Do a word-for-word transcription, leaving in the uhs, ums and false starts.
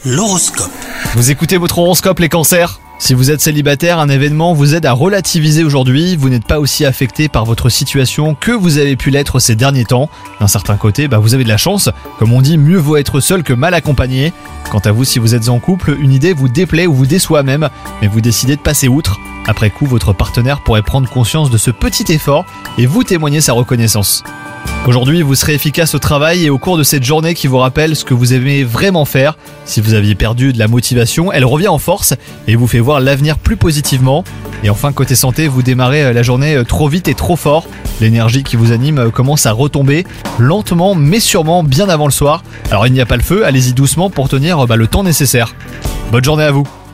L'horoscope. Vous écoutez votre horoscope les cancers ? Si vous êtes célibataire, un événement vous aide à relativiser aujourd'hui. Vous n'êtes pas aussi affecté par votre situation que vous avez pu l'être ces derniers temps. D'un certain côté, bah vous avez de la chance. Comme on dit, mieux vaut être seul que mal accompagné. Quant à vous, si vous êtes en couple, une idée vous déplaît ou vous déçoit même, mais vous décidez de passer outre. Après coup, votre partenaire pourrait prendre conscience de ce petit effort et vous témoigner sa reconnaissance. Aujourd'hui, vous serez efficace au travail et au cours de cette journée qui vous rappelle ce que vous aimez vraiment faire. Si vous aviez perdu de la motivation, elle revient en force et vous fait voir l'avenir plus positivement. Et enfin, côté santé, vous démarrez la journée trop vite et trop fort. L'énergie qui vous anime commence à retomber, lentement mais sûrement, bien avant le soir. Alors il n'y a pas le feu, allez-y doucement pour tenir bah, le temps nécessaire. Bonne journée à vous.